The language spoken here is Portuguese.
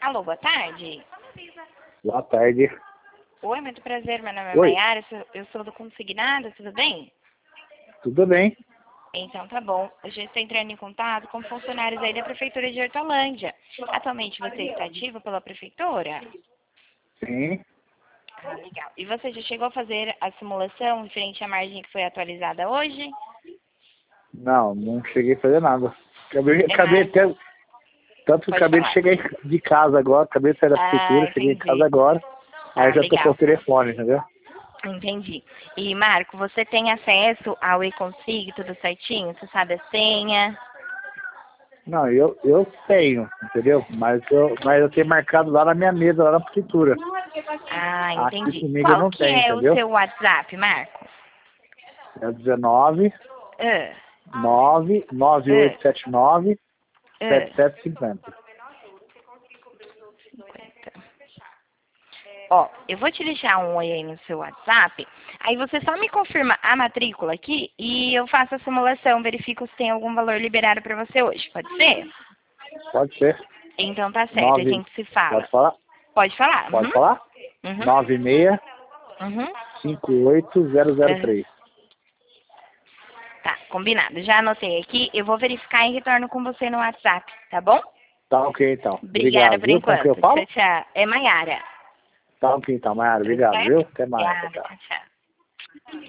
Alô, boa tarde. Boa tarde. Oi, muito prazer. Meu nome é Oi. Maiara, eu sou do Consignado, tudo bem? Tudo bem? Então tá bom. Hoje eu estou entrando em contato com funcionários aí da Prefeitura de Hortolândia. Atualmente você está ativo pela Prefeitura? Sim. Ah, legal. E você já chegou a fazer a simulação referente à margem que foi atualizada hoje? Não cheguei a fazer nada. Acabei Nada. até. Tanto que Pode acabei de falar. chegar de casa agora, acabei de sair da Ah, prefeitura, cheguei em casa entendi. agora, aí Ah, já tô com o legal. telefone, entendeu? Entendi. E, Marco, você tem acesso ao e-consig, tudo certinho? Você sabe a senha? Não, eu tenho, entendeu? Mas eu tenho marcado lá na minha mesa, lá na prefeitura. Ah, Aqui entendi. comigo Qual não que tem, é o entendeu? seu WhatsApp, Marco? É 19 Ah, 9 ah, 9879 ah. 7750. 50. Ó, eu vou te deixar um oi aí no seu WhatsApp. Aí você só me confirma a matrícula aqui e eu faço a simulação, verifico se tem algum valor liberado para você hoje. Pode ser? Pode ser. Então tá certo, a 9. gente se fala. Pode falar? Pode falar? Pode Uhum. falar? Uhum. 96 Uhum. 58003. Tá, combinado. Já anotei aqui. Eu vou verificar e retorno com você no WhatsApp, tá bom? Tá ok, então. Obrigada Obrigado, por viu? Com que eu enquanto. falo? Tchau, tchau. É Maiara. Tá ok, então, Mayara. Tudo Obrigado, viu? certo? Até mais. Tchau, Obrigada. tchau. Tchau, tchau.